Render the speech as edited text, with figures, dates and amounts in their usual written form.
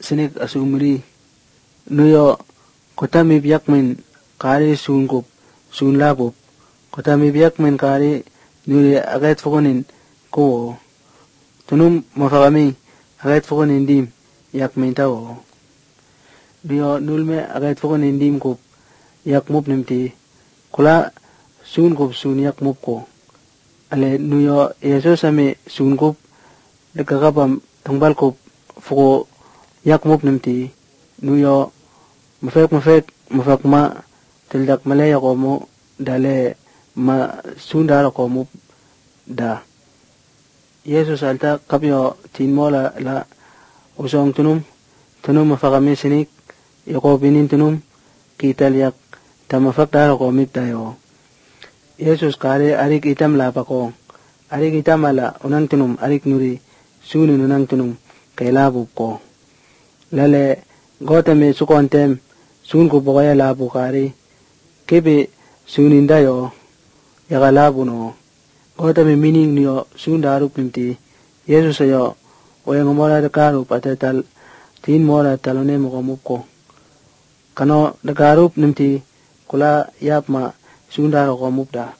sinik asumri nuyo kotami biyak min kari sungkup sunlapup kotami biyak min kari nuri agait fukunin ko tunum mafakami agait fukunin dim yak min tao nuyo nulme agait fukunin dim kup yak mup nimti kula sun kup sun yak mup ko ale nuyo Yesus ame sun kup dekakapam tangbal kup fuko yak mup nimti nuyo mafek ma tildak malaya ko mo dale ma sundara ko mo da Yesus alta kapyo tin mola la usong tunum mafakami sinik yako binin tunum kital yak tamafak dara ko mit tayo Yesus kare arik itam la pako arik itam ala unang tunum arik nuri sunun unang tunum kailabu ko lale gotame sukontem sun ko bokaya labu kari kebe sunin dayo yaka labu no gotame mining niyo sun darup nimti Yesus ayo oyang mora dakarup atatal tin mora talone mo ko kano dakarup nimti kula yap ma sun daro ko mupda